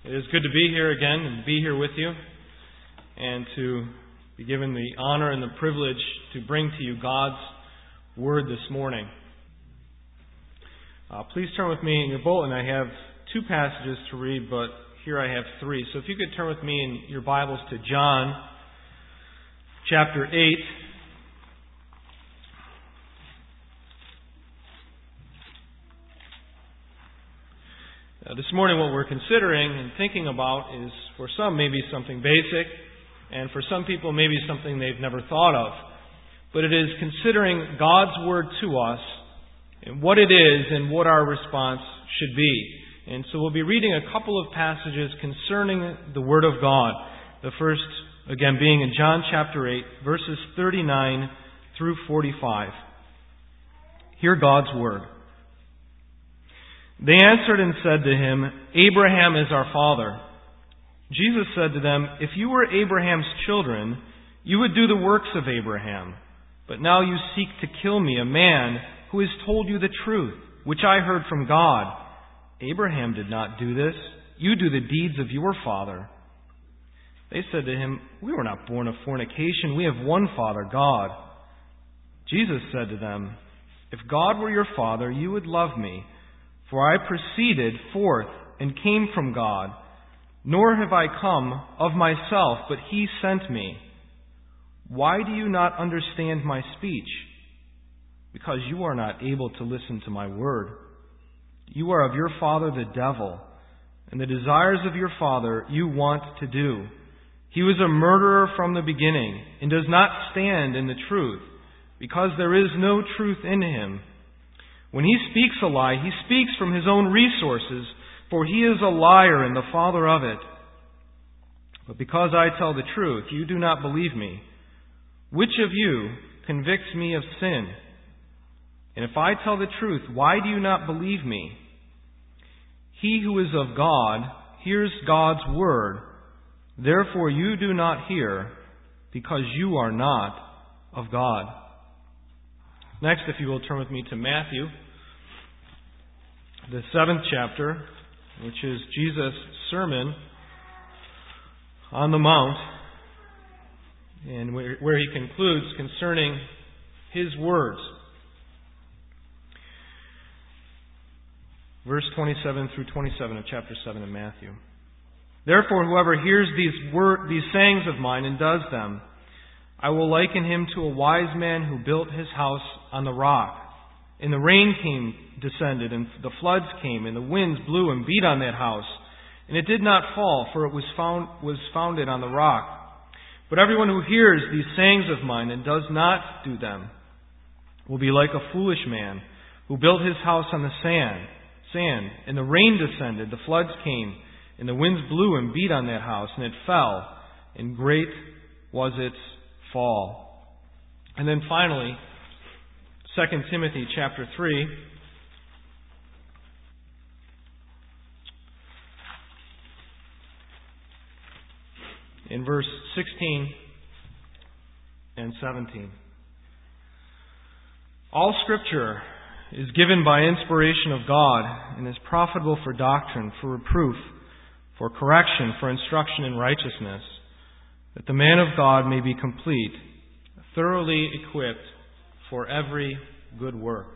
It is good to be here again and be here with you and to be given the honor and the privilege to bring to you God's Word this morning. Please turn with me in your bulletin. I have two passages to read, but here I have three. So if you could turn with me in your Bibles to John chapter 8. This morning what we're considering and thinking about is, for some, maybe something basic, and for some people, maybe something they've never thought of. But it is considering God's Word to us, and what it is, and what our response should be. And so we'll be reading a couple of passages concerning the Word of God. The first, again, being in John chapter 8, verses 39 through 45. Hear God's Word. They answered and said to him, Abraham is our father. Jesus said to them, If you were Abraham's children, you would do the works of Abraham. But now you seek to kill me, a man who has told you the truth, which I heard from God. Abraham did not do this. You do the deeds of your father. They said to him, We were not born of fornication. We have one Father, God. Jesus said to them, If God were your Father, you would love me. For I proceeded forth and came from God, nor have I come of myself, but He sent me. Why do you not understand my speech? Because you are not able to listen to my word. You are of your father the devil, and the desires of your father you want to do. He was a murderer from the beginning, and does not stand in the truth, because there is no truth in him. When he speaks a lie, he speaks from his own resources, for he is a liar and the father of it. But because I tell the truth, you do not believe me. Which of you convicts me of sin? And if I tell the truth, why do you not believe me? He who is of God hears God's word. Therefore you do not hear, because you are not of God. Next, if you will turn with me to Matthew, the 7th chapter, which is Jesus' Sermon on the Mount, and where he concludes concerning his words. Verse 27 through 27 of chapter 7 of Matthew. Therefore, whoever hears these sayings of mine and does them, I will liken him to a wise man who built his house on the rock. And the rain descended, and the floods came, and the winds blew and beat on that house. And it did not fall, for it was founded on the rock. But everyone who hears these sayings of mine and does not do them will be like a foolish man who built his house on the sand. And the rain descended, the floods came, and the winds blew and beat on that house, and it fell, and great was its fall. And then finally, 2 Timothy chapter 3. In verse 16 and 17. All Scripture is given by inspiration of God and is profitable for doctrine, for reproof, for correction, for instruction in righteousness, that the man of God may be complete, thoroughly equipped for every good work.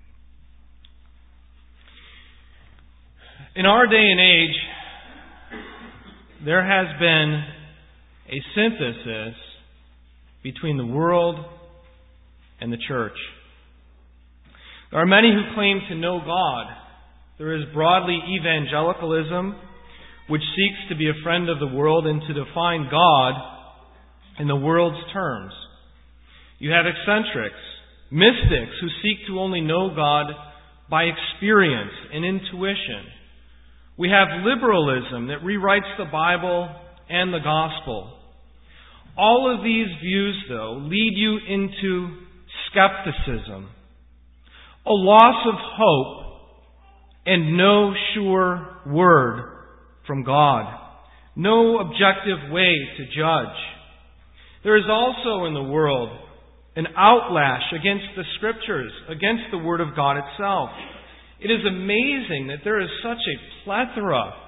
In our day and age, there has been a synthesis between the world and the church. There are many who claim to know God. There is broadly evangelicalism, which seeks to be a friend of the world and to define God in the world's terms. You have eccentrics, mystics who seek to only know God by experience and intuition. We have liberalism that rewrites the Bible and the gospel. All of these views, though, lead you into skepticism, a loss of hope, and no sure word from God, no objective way to judge. There is also in the world an outlash against the Scriptures, against the Word of God itself. It is amazing that there is such a plethora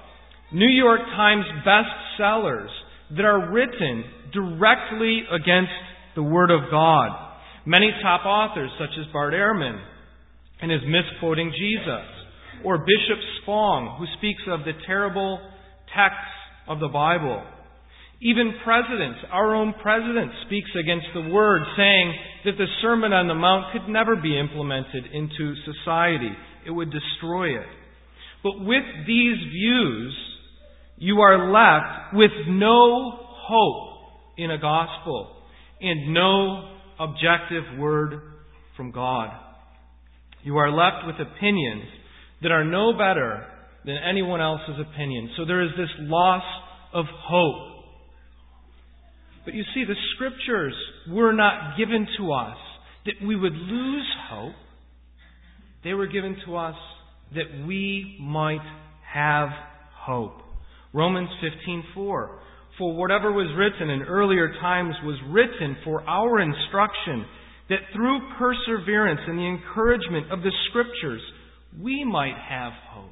New York Times bestsellers that are written directly against the Word of God. Many top authors, such as Bart Ehrman and his misquoting Jesus, or Bishop Spong, who speaks of the terrible texts of the Bible. Even presidents, our own president, speaks against the Word, saying that the Sermon on the Mount could never be implemented into society. It would destroy it. But with these views, you are left with no hope in a gospel and no objective word from God. You are left with opinions that are no better than anyone else's opinion. So there is this loss of hope. But you see, the Scriptures were not given to us that we would lose hope. They were given to us that we might have hope. Romans 15:4. For whatever was written in earlier times was written for our instruction, that through perseverance and the encouragement of the Scriptures, we might have hope.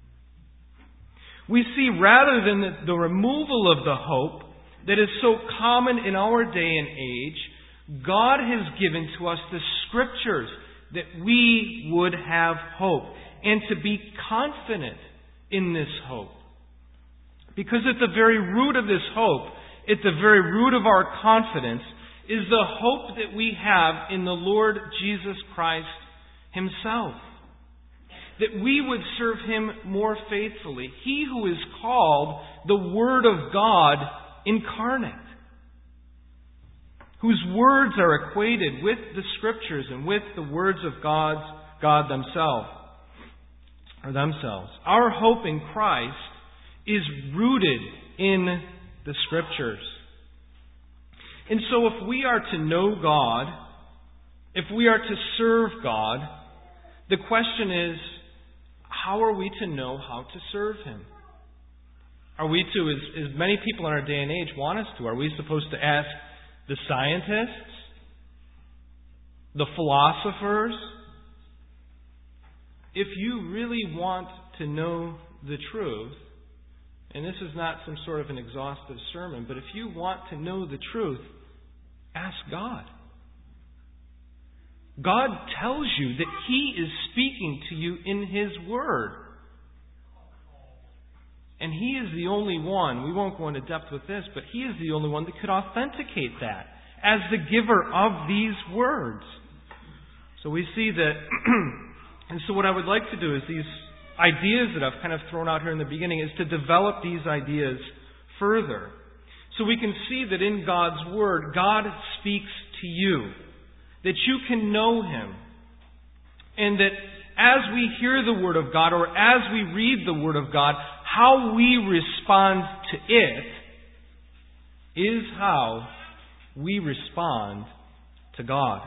We see, rather than the removal of the hope that is so common in our day and age, God has given to us the Scriptures that we would have hope and to be confident in this hope. Because at the very root of this hope, at the very root of our confidence, is the hope that we have in the Lord Jesus Christ Himself. That we would serve Him more faithfully. He who is called the Word of God incarnate. Whose words are equated with the Scriptures and with the words of God themselves. Our hope in Christ is rooted in the Scriptures. And so if we are to know God, if we are to serve God, the question is, how are we to know how to serve Him? Are we to, as many people in our day and age want us to, are we supposed to ask the scientists, the philosophers? If you really want to know the truth, and this is not some sort of an exhaustive sermon, but if you want to know the truth, ask God. God tells you that He is speaking to you in His Word. And He is the only one, we won't go into depth with this, but He is the only one that could authenticate that as the giver of these words. So we see that, and so what I would like to do is these ideas that I've kind of thrown out here in the beginning is to develop these ideas further. So we can see that in God's Word, God speaks to you. That you can know Him. And that as we hear the Word of God, or as we read the Word of God, how we respond to it is how we respond to God.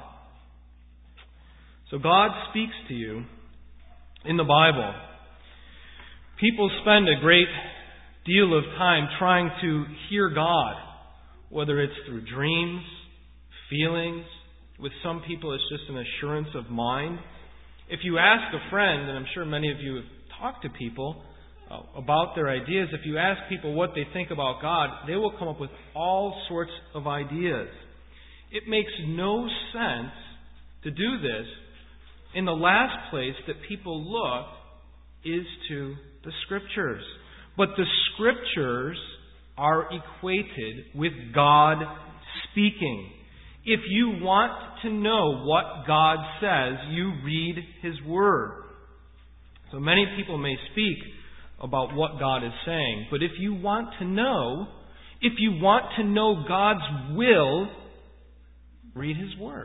So God speaks to you in the Bible. People spend a great deal of time trying to hear God, whether it's through dreams, feelings. With some people, it's just an assurance of mind. If you ask a friend, and I'm sure many of you have talked to people about their ideas, if you ask people what they think about God, they will come up with all sorts of ideas. It makes no sense to do this. In the last place that people look is to the Scriptures. But the Scriptures are equated with God speaking. If you want to know what God says, you read His Word. So many people may speak about what God is saying, but if you want to know God's will, read His Word.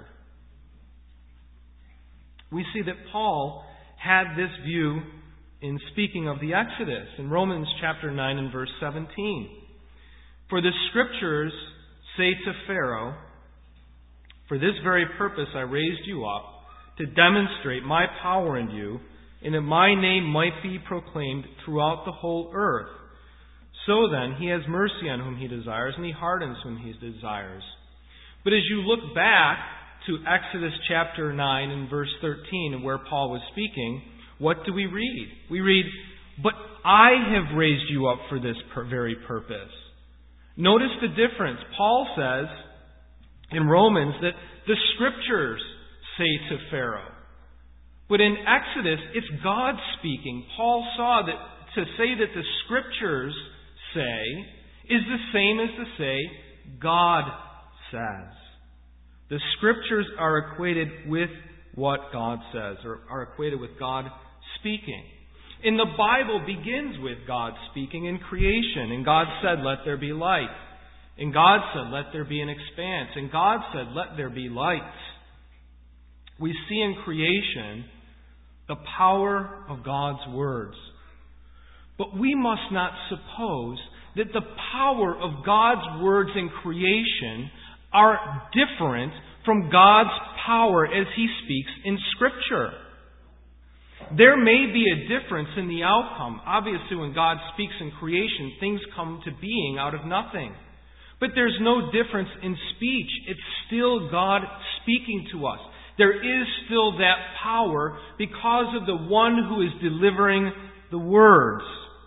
We see that Paul had this view in speaking of the Exodus in Romans chapter 9 and verse 17. For the Scriptures say to Pharaoh, for this very purpose I raised you up, to demonstrate my power in you, and that my name might be proclaimed throughout the whole earth. So then, He has mercy on whom He desires, and He hardens whom He desires. But as you look back to Exodus chapter 9 and verse 13, where Paul was speaking, what do we read? We read, but I have raised you up for this very purpose. Notice the difference. Paul says in Romans that the Scriptures say to Pharaoh. But in Exodus, it's God speaking. Paul saw that to say that the Scriptures say is the same as to say God says. The Scriptures are equated with what God says, or are equated with God speaking. And the Bible begins with God speaking in creation. And God said, "Let there be light." And God said, "Let there be an expanse." And God said, "Let there be light." We see in creation the power of God's words. But we must not suppose that the power of God's words in creation are different from God's power as He speaks in Scripture. There may be a difference in the outcome. Obviously, when God speaks in creation, things come to being out of nothing. But there's no difference in speech. It's still God speaking to us. There is still that power because of the one who is delivering the words.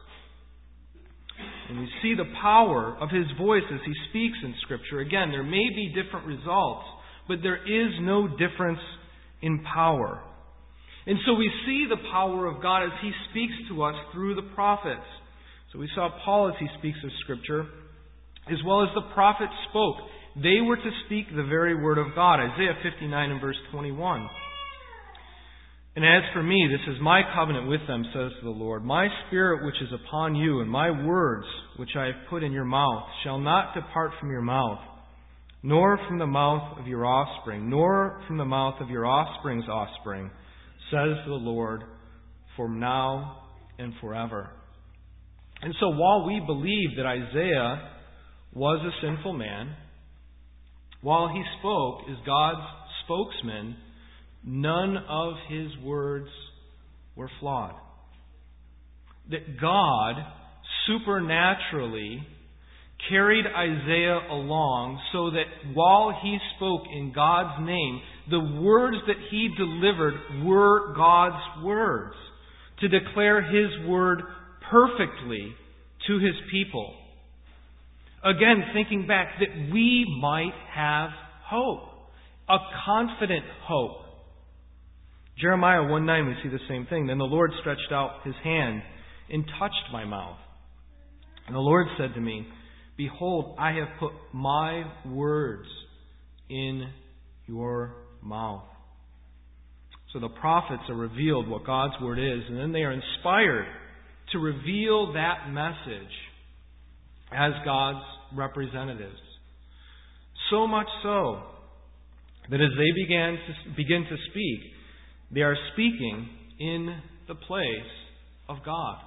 And we see the power of His voice as He speaks in Scripture. Again, there may be different results, but there is no difference in power. And so we see the power of God as He speaks to us through the prophets. So we saw Paul as he speaks of Scripture, as well as the prophets spoke. They were to speak the very word of God. Isaiah 59 and verse 21. "And as for me, this is my covenant with them, says the Lord. My spirit which is upon you, and my words which I have put in your mouth, shall not depart from your mouth, nor from the mouth of your offspring, nor from the mouth of your offspring's offspring, says the Lord, from now and forever." And so while we believe that Isaiah was a sinful man, while he spoke as God's spokesman, none of his words were flawed. That God supernaturally carried Isaiah along so that while he spoke in God's name, the words that he delivered were God's words, to declare His word perfectly to His people. Again, thinking back that we might have hope, a confident hope. Jeremiah 1:9, we see the same thing. "Then the Lord stretched out His hand and touched my mouth. And the Lord said to me, Behold, I have put my words in your mouth." So the prophets are revealed what God's word is, and then they are inspired to reveal that message as God's representatives. So much so that as they begin to speak, they are speaking in the place of God.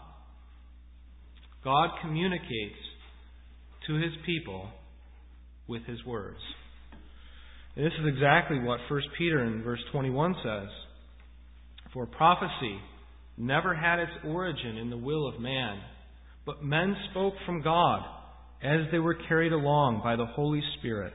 God communicates to His people with His words. And this is exactly what 1 Peter in verse 21 says. "For prophecy never had its origin in the will of man, but men spoke from God as they were carried along by the Holy Spirit."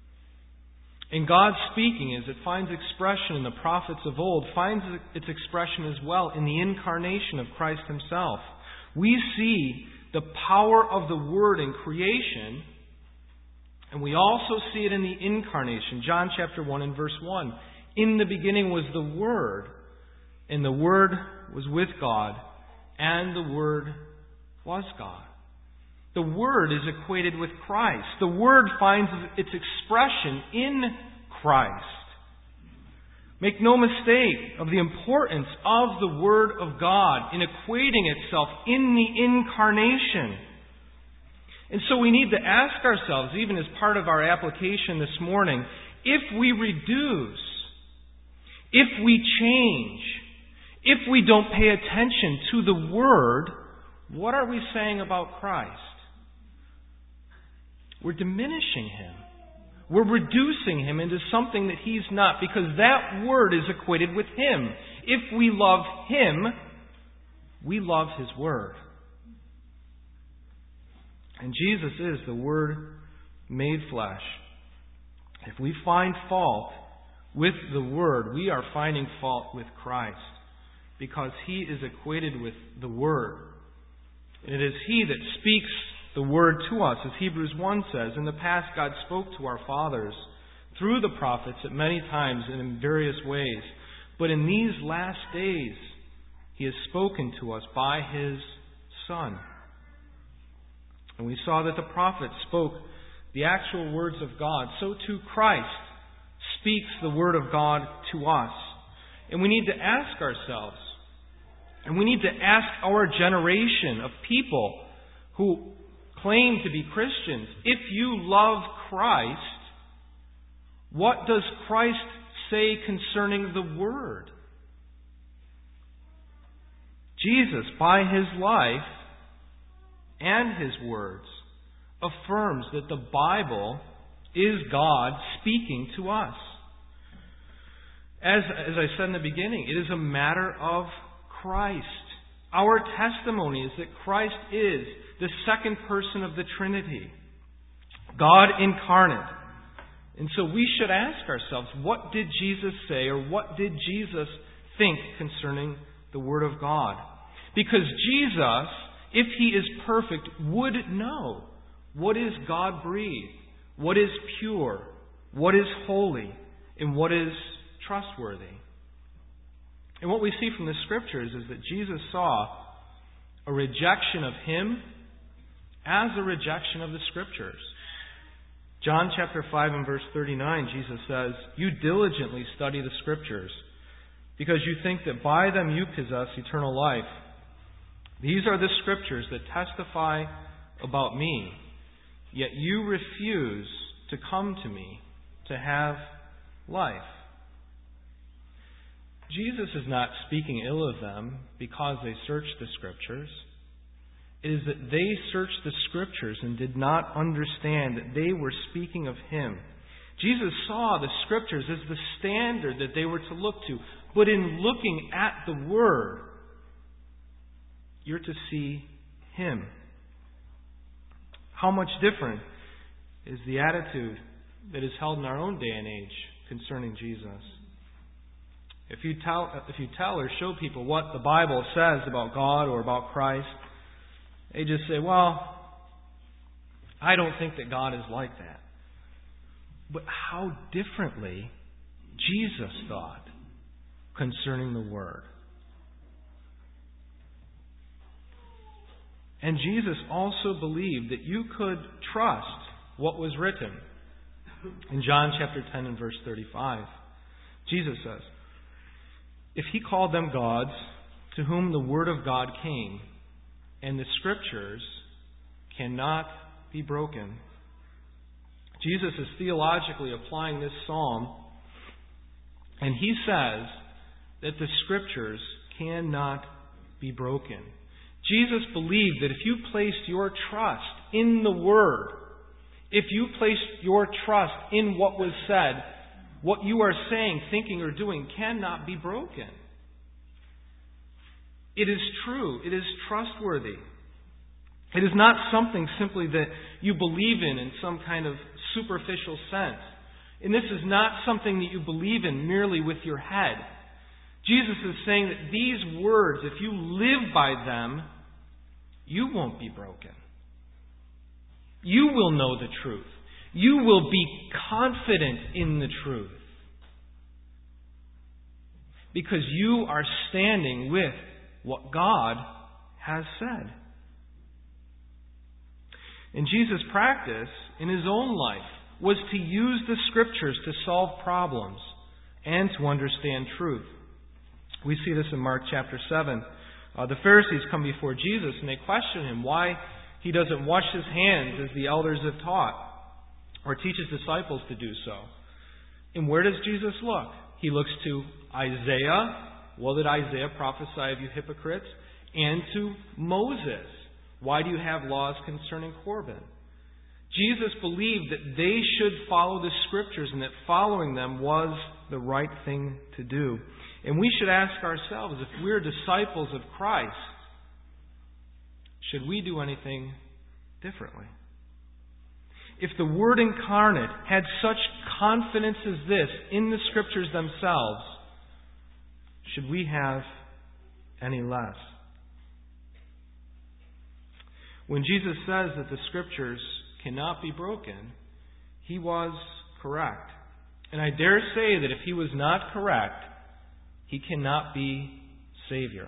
And God's speaking, as it finds expression in the prophets of old, finds its expression as well in the incarnation of Christ Himself. We see the power of the Word in creation, and we also see it in the incarnation. John chapter 1 and verse 1. "In the beginning was the Word, and the Word was with God, and the Word was God." The Word is equated with Christ. The Word finds its expression in Christ. Make no mistake of the importance of the Word of God in equating itself in the incarnation. And so we need to ask ourselves, even as part of our application this morning, if we reduce, if we change, if we don't pay attention to the Word, what are we saying about Christ? We're diminishing Him. We're reducing Him into something that He's not, because that Word is equated with Him. If we love Him, we love His Word. And Jesus is the Word made flesh. If we find fault with the Word, we are finding fault with Christ, because He is equated with the Word. And it is He that speaks the Word to us. As Hebrews 1 says, in the past God spoke to our fathers through the prophets at many times and in various ways. But in these last days, He has spoken to us by His Son. And we saw that the prophets spoke the actual words of God. So too Christ speaks the Word of God to us. And we need to ask ourselves, and we need to ask our generation of people who claim to be Christians, if you love Christ, what does Christ say concerning the Word? Jesus, by His life and His words, affirms that the Bible is God speaking to us. As I said in the beginning, it is a matter of Christ. Our testimony is that Christ is the second person of the Trinity, God incarnate. And so we should ask ourselves, what did Jesus say, or what did Jesus think concerning the Word of God? Because Jesus, if He is perfect, would know what is God-breathed, what is pure, what is holy, and what is trustworthy. And what we see from the Scriptures is that Jesus saw a rejection of Him as a rejection of the Scriptures. John chapter 5 and verse 39, Jesus says, "You diligently study the Scriptures, because you think that by them you possess eternal life. These are the Scriptures that testify about me, yet you refuse to come to me to have life." Jesus is not speaking ill of them because they searched the Scriptures. It is that they searched the Scriptures and did not understand that they were speaking of Him. Jesus saw the Scriptures as the standard that they were to look to. But in looking at the Word, you're to see Him. How much different is the attitude that is held in our own day and age concerning Jesus? If you tell or show people what the Bible says about God or about Christ, they just say, well, I don't think that God is like that. But how differently Jesus thought concerning the Word. And Jesus also believed that you could trust what was written. In John chapter 10 and verse 35, Jesus says, "If He called them gods, to whom the Word of God came, and the Scriptures cannot be broken." Jesus is theologically applying this psalm, and He says that the Scriptures cannot be broken. Jesus believed that if you placed your trust in the Word, if you placed your trust in what was said, what you are saying, thinking, or doing cannot be broken. It is true. It is trustworthy. It is not something simply that you believe in some kind of superficial sense. And this is not something that you believe in merely with your head. Jesus is saying that these words, if you live by them, you won't be broken. You will know the truth. You will be confident in the truth. Because you are standing with what God has said. And Jesus' practice in His own life was to use the Scriptures to solve problems and to understand truth. We see this in Mark chapter 7. The Pharisees come before Jesus and they question Him why He doesn't wash His hands as the elders have taught, or teach His disciples to do so. And where does Jesus look? He looks to Isaiah. What did Isaiah prophesy of you hypocrites? And to Moses. Why do you have laws concerning Corban? Jesus believed that they should follow the Scriptures and that following them was the right thing to do. And we should ask ourselves, if we're disciples of Christ, should we do anything differently? If the Word incarnate had such confidence as this in the Scriptures themselves, should we have any less? When Jesus says that the Scriptures cannot be broken, He was correct. And I dare say that if He was not correct, He cannot be Savior.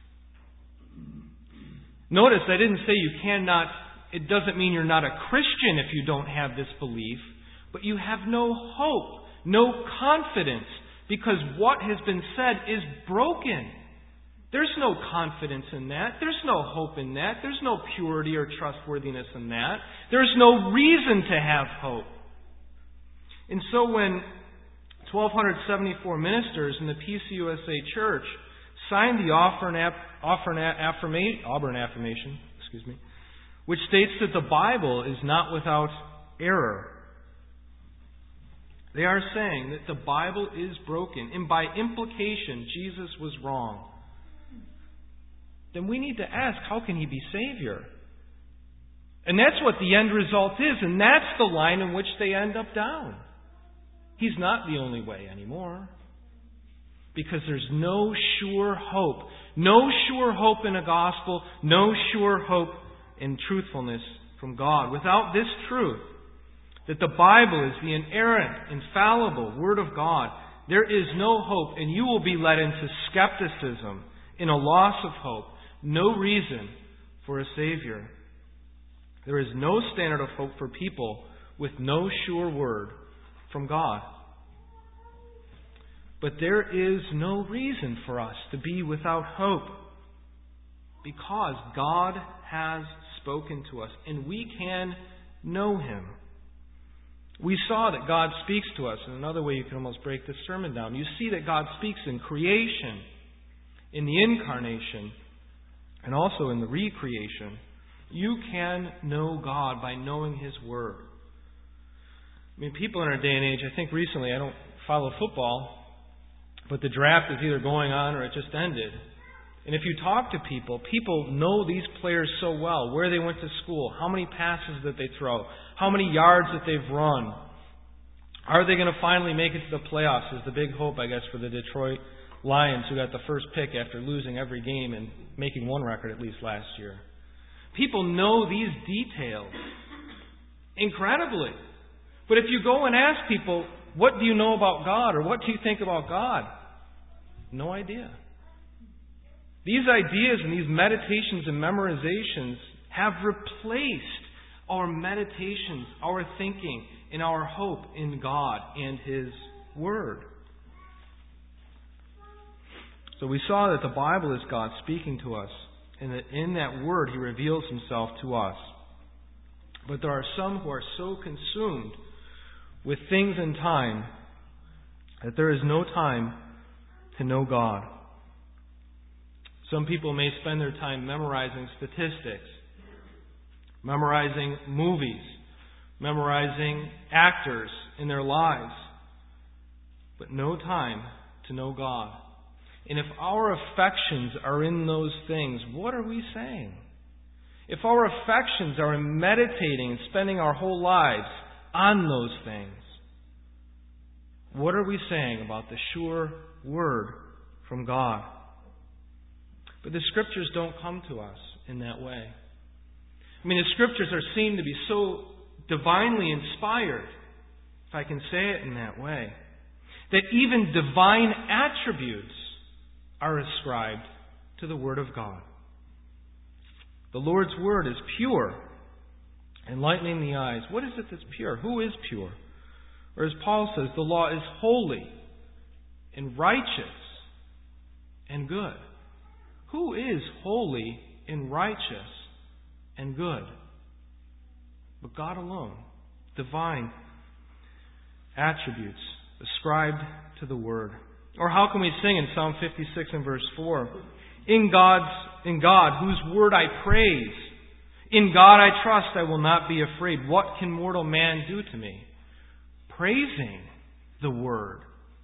Notice I didn't say you cannot, it doesn't mean you're not a Christian if you don't have this belief, but you have no hope, no confidence, because what has been said is broken. There's no confidence in that. There's no hope in that. There's no purity or trustworthiness in that. There's no reason to have hope. And so when 1,274 ministers in the PCUSA Church signed the Auburn Affirmation, which states that the Bible is not without error, they are saying that the Bible is broken, and by implication, Jesus was wrong. Then we need to ask, how can He be Savior? And that's what the end result is, and that's the line in which they end up down. He's not the only way anymore. Because there's no sure hope. No sure hope in a gospel. No sure hope in truthfulness from God. Without this truth, that the Bible is the inerrant, infallible Word of God, there is no hope, and you will be led into skepticism, in a loss of hope, no reason for a Savior. There is no standard of hope for people with no sure word from God. But there is no reason for us to be without hope, because God has spoken to us, and we can know Him. We saw that God speaks to us. In another way, you can almost break this sermon down. You see that God speaks in creation, in the incarnation, and also in the recreation. You can know God by knowing His Word. I mean, people in our day and age, I think recently, I don't follow football, but the draft is either going on or it just ended. And if you talk to people, people know these players so well, where they went to school, how many passes that they throw, how many yards that they've run. Are they going to finally make it to the playoffs is the big hope, I guess, for the Detroit Lions, who got the first pick after losing every game and making one record at least last year. People know these details incredibly. But if you go and ask people, what do you know about God, or what do you think about God? No idea. These ideas and these meditations and memorizations have replaced our meditations, our thinking, and our hope in God and His Word. So we saw that the Bible is God speaking to us, and that in that Word He reveals Himself to us. But there are some who are so consumed with things and time that there is no time to know God. Some people may spend their time memorizing statistics, memorizing movies, memorizing actors in their lives, but no time to know God. And if our affections are in those things, what are we saying? If our affections are in meditating and spending our whole lives on those things, what are we saying about the sure Word from God? But the Scriptures don't come to us in that way. I mean, the Scriptures are seen to be so divinely inspired, if I can say it in that way, that even divine attributes are ascribed to the Word of God. The Lord's Word is pure, enlightening the eyes. What is it that's pure? Who is pure? Or as Paul says, the law is holy and righteous and good. Who is holy and righteous and good? But God alone. Divine attributes ascribed to the Word. Or how can we sing in Psalm 56 and verse 4? In God, whose Word I praise. In God I trust, I will not be afraid. What can mortal man do to me? Praising the Word.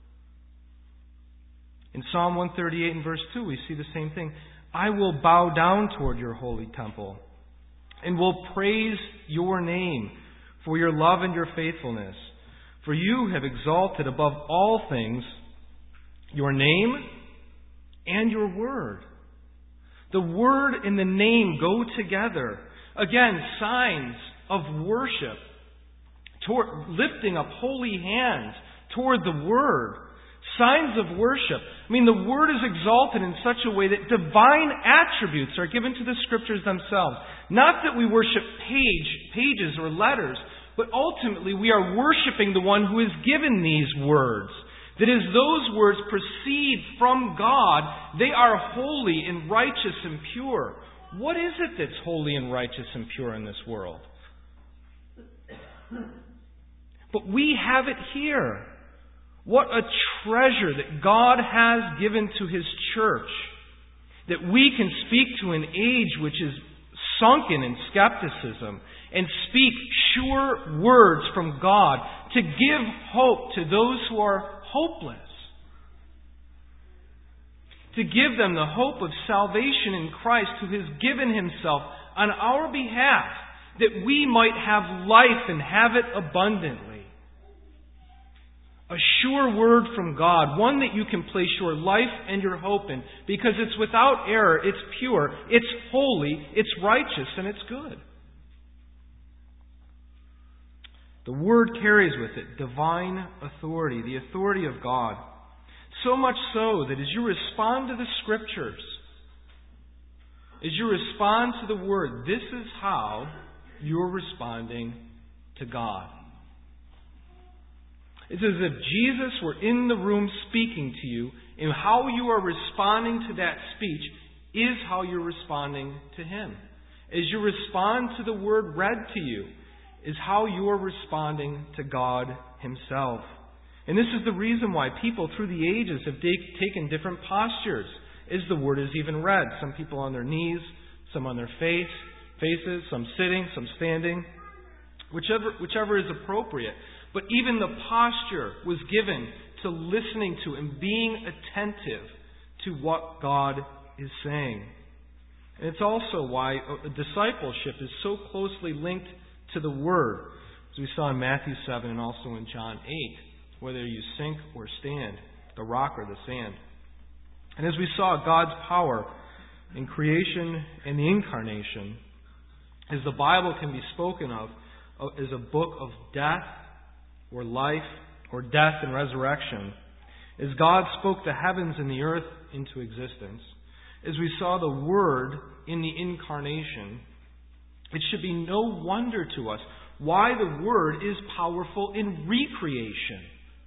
In Psalm 138 and verse 2, we see the same thing. I will bow down toward your holy temple and will praise your name for your love and your faithfulness. For you have exalted above all things your name and your word. The word and the name go together. Again, signs of worship, toward lifting up holy hands toward the Word. Signs of worship. I mean, the Word is exalted in such a way that divine attributes are given to the Scriptures themselves. Not that we worship pages or letters, but ultimately we are worshiping the one who has given these words. That as those words proceed from God, they are holy and righteous and pure. What is it that's holy and righteous and pure in this world? But we have it here. What a treasure that God has given to His church. That we can speak to an age which is sunken in skepticism and speak sure words from God to give hope to those who are hopeless. To give them the hope of salvation in Christ, who has given Himself on our behalf that we might have life and have it abundantly. A sure word from God, one that you can place your life and your hope in, because it's without error, it's pure, it's holy, it's righteous, and it's good. The Word carries with it divine authority, the authority of God. So much so that as you respond to the Scriptures, as you respond to the Word, this is how you're responding to God. It's as if Jesus were in the room speaking to you, and how you are responding to that speech is how you're responding to Him. As you respond to the Word read to you, is how you are responding to God Himself. And this is the reason why people through the ages have taken different postures as the Word is even read. Some people on their knees, some on their faces, some sitting, some standing, whichever is appropriate. But even the posture was given to listening to and being attentive to what God is saying. And it's also why discipleship is so closely linked to the Word, as we saw in Matthew 7 and also in John 8, whether you sink or stand, the rock or the sand. And as we saw God's power in creation and the incarnation, as the Bible can be spoken of as a book of death or life, or death and resurrection, as God spoke the heavens and the earth into existence, as we saw the Word in the incarnation, it should be no wonder to us why the Word is powerful in recreation.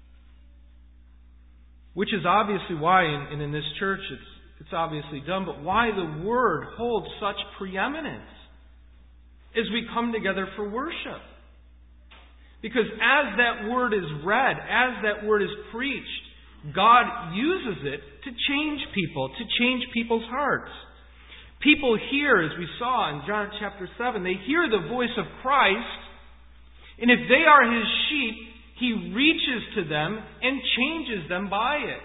Which is obviously why, and in this church it's obviously done, but why the Word holds such preeminence as we come together for worship. Because as that Word is read, as that Word is preached, God uses it to change people, to change people's hearts. People hear, as we saw in John chapter 7, they hear the voice of Christ, and if they are His sheep, He reaches to them and changes them by it.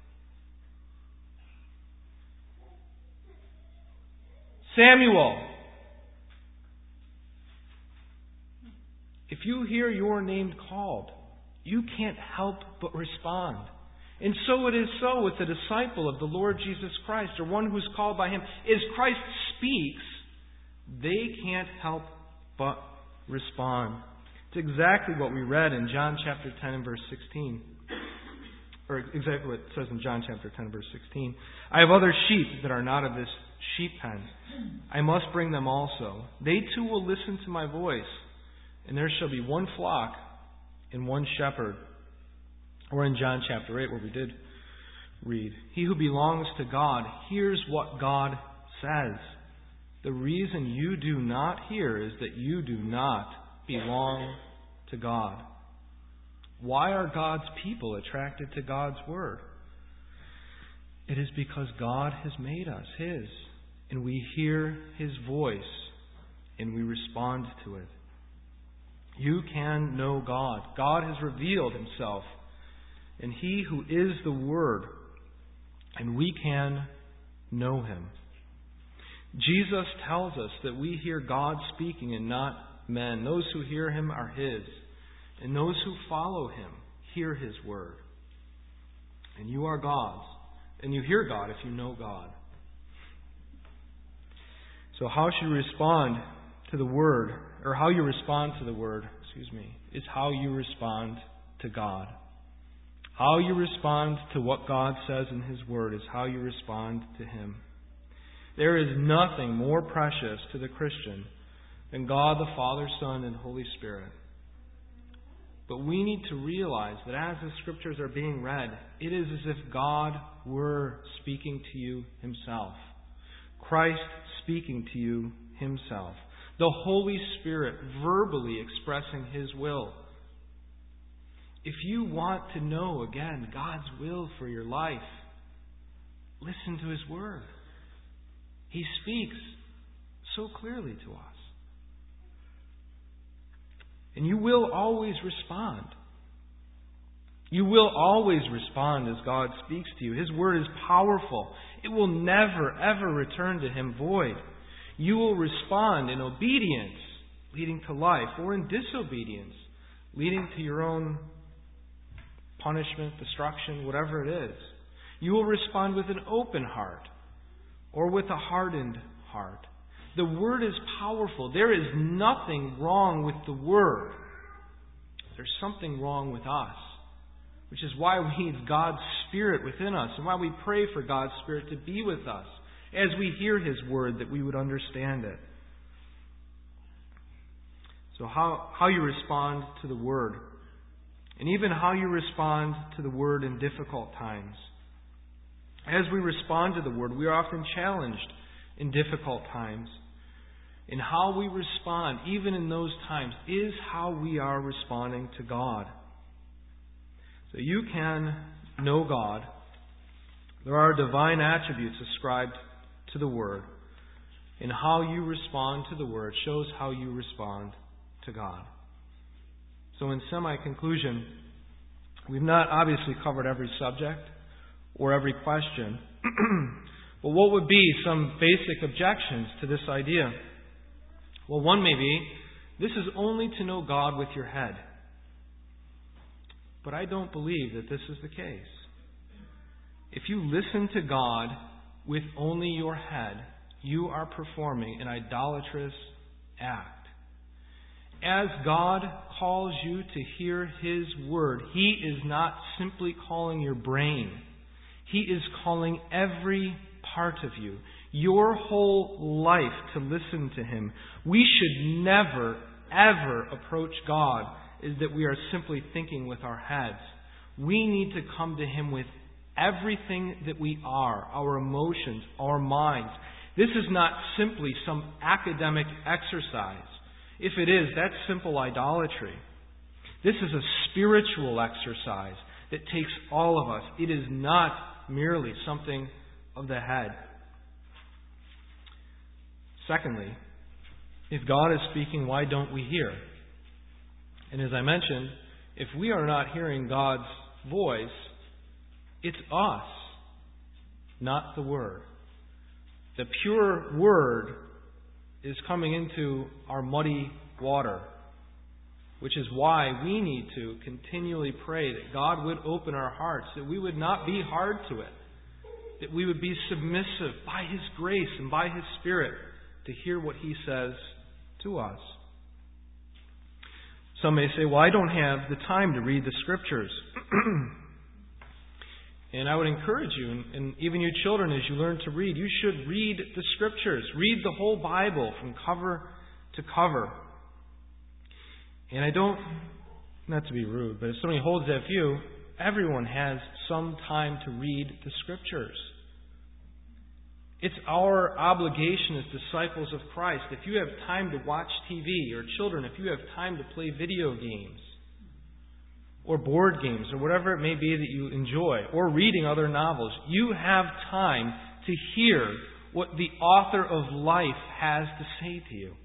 Samuel, if you hear your name called, you can't help but respond. And so it is so with the disciple of the Lord Jesus Christ, or one who's called by Him. As Christ speaks, they can't help but respond. It's exactly what we read in John chapter 10 and verse 16. Or exactly what it says in John chapter 10 and verse 16. I have other sheep that are not of this sheep pen. I must bring them also. They too will listen to my voice. And there shall be one flock and one shepherd. Or in John chapter 8, where we did read, he who belongs to God hears what God says. The reason you do not hear is that you do not belong to God. Why are God's people attracted to God's Word? It is because God has made us His, and we hear His voice, and we respond to it. You can know God. God has revealed Himself, and He who is the Word, and we can know Him. Jesus tells us that we hear God speaking and not men. Those who hear Him are His, and those who follow Him hear His Word. And you are God's, and you hear God if you know God. So how should we respond to the Word, or how you respond to the Word, is how you respond to God. How you respond to what God says in His Word is how you respond to Him. There is nothing more precious to the Christian than God the Father, Son, and Holy Spirit. But we need to realize that as the Scriptures are being read, it is as if God were speaking to you Himself. Christ speaking to you Himself. The Holy Spirit verbally expressing His will. If you want to know, again, God's will for your life, listen to His Word. He speaks so clearly to us. And you will always respond. You will always respond as God speaks to you. His Word is powerful. It will never, ever return to Him void. You will respond in obedience, leading to life, or in disobedience, leading to your own punishment, destruction, whatever it is. You will respond with an open heart or with a hardened heart. The Word is powerful. There is nothing wrong with the Word. There's something wrong with us, which is why we need God's Spirit within us and why we pray for God's Spirit to be with us as we hear His Word, that we would understand it. So how you respond to the Word, and even how you respond to the Word in difficult times. As we respond to the Word, we are often challenged in difficult times. And how we respond, even in those times, is how we are responding to God. So you can know God. There are divine attributes ascribed to the Word. And how you respond to the Word shows how you respond to God. So in semi-conclusion, we've not obviously covered every subject or every question. But what would be some basic objections to this idea? Well, one may be, this is only to know God with your head. But I don't believe that this is the case. If you listen to God with only your head, you are performing an idolatrous act. As God calls you to hear His Word, He is not simply calling your brain. He is calling every part of you, your whole life, to listen to Him. We should never, ever approach God as that we are simply thinking with our heads. We need to come to Him with everything that we are, our emotions, our minds. This is not simply some academic exercise. If it is, that's simple idolatry. This is a spiritual exercise that takes all of us. It is not merely something of the head. Secondly, if God is speaking, why don't we hear? And as I mentioned, if we are not hearing God's voice, it's us, not the Word. The pure Word is coming into our muddy water, which is why we need to continually pray that God would open our hearts, that we would not be hard to it, that we would be submissive by His grace and by His Spirit to hear what He says to us. Some may say, well, I don't have the time to read the Scriptures. And I would encourage you, and even you children, as you learn to read, you should read the Scriptures. Read the whole Bible from cover to cover. And I don't, not to be rude, but if somebody holds that view, everyone has some time to read the Scriptures. It's our obligation as disciples of Christ. If you have time to watch TV, or children, if you have time to play video games, or board games, or whatever it may be that you enjoy, or reading other novels, you have time to hear what the author of life has to say to you.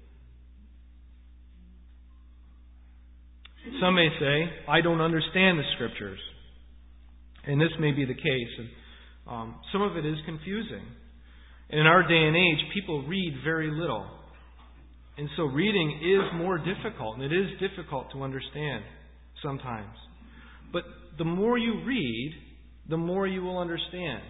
Some may say, I don't understand the Scriptures. And this may be the case. And some of it is confusing. And in our day and age, people read very little. And so reading is more difficult, and it is difficult to understand sometimes. But the more you read, the more you will understand.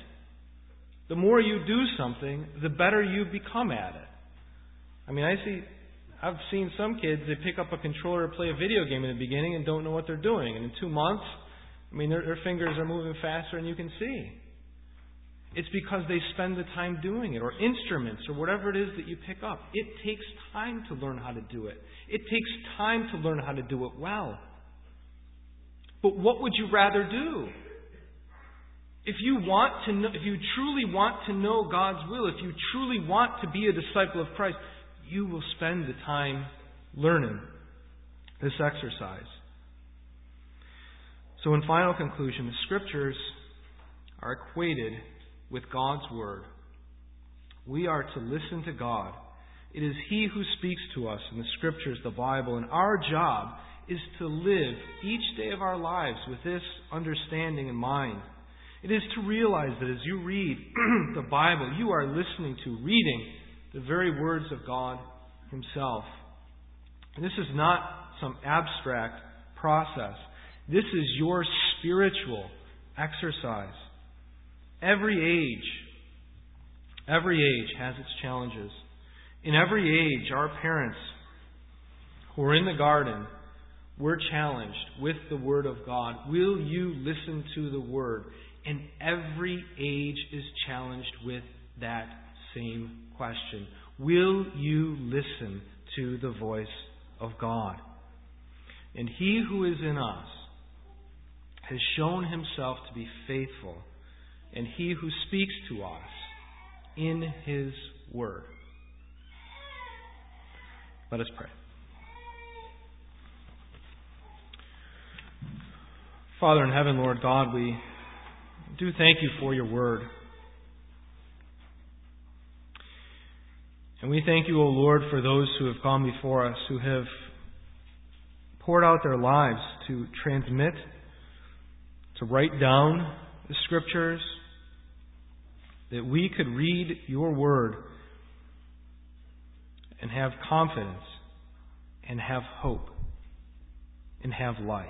The more you do something, the better you become at it. I mean, I've seen some kids, they pick up a controller to play a video game in the beginning and don't know what they're doing. And in 2 months, their fingers are moving faster than you can see. It's because they spend the time doing it. Or instruments, or whatever it is that you pick up. It takes time to learn how to do it. It takes time to learn how to do it well. But what would you rather do? If you truly want to know God's will, if you truly want to be a disciple of Christ, you will spend the time learning this exercise. So in final conclusion, the Scriptures are equated with God's Word. We are to listen to God. It is He who speaks to us in the Scriptures, the Bible, and our job is to live each day of our lives with this understanding in mind. It is to realize that as you read the Bible, you are reading the very words of God Himself. And this is not some abstract process. This is your spiritual exercise. Every age has its challenges. In every age, our parents who are in the garden were challenged with the Word of God. Will you listen to the Word? And every age is challenged with that same question. Will you listen to the voice of God? And He who is in us has shown Himself to be faithful, and He who speaks to us in His Word. Let us pray. Father in heaven, Lord God, we do thank You for Your Word. And we thank You, O Lord, for those who have gone before us, who have poured out their lives to transmit, to write down the Scriptures, that we could read Your Word and have confidence and have hope and have life.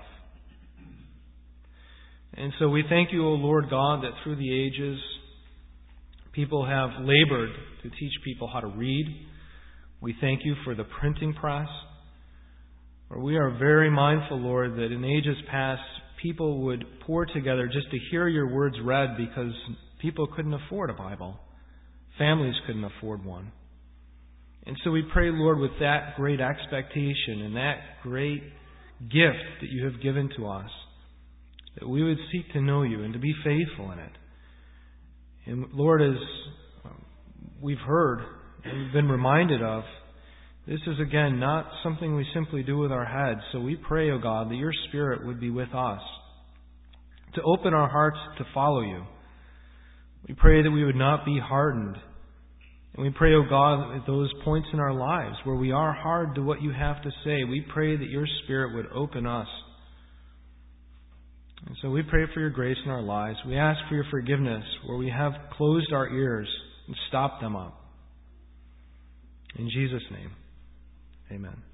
And so we thank You, O Lord God, that through the ages, people have labored to teach people how to read. We thank You for the printing press. For we are very mindful, Lord, that in ages past, people would pour together just to hear Your words read because people couldn't afford a Bible. Families couldn't afford one. And so we pray, Lord, with that great expectation and that great gift that You have given to us, that we would seek to know You and to be faithful in it. And Lord, as we've heard and we've been reminded of, this is again not something we simply do with our heads. So we pray, O God, that Your Spirit would be with us, to open our hearts to follow You. We pray that we would not be hardened. And we pray, O God, at those points in our lives where we are hard to what You have to say, we pray that Your Spirit would open us. And so we pray for Your grace in our lives. We ask for Your forgiveness where we have closed our ears and stopped them up. In Jesus' name, amen.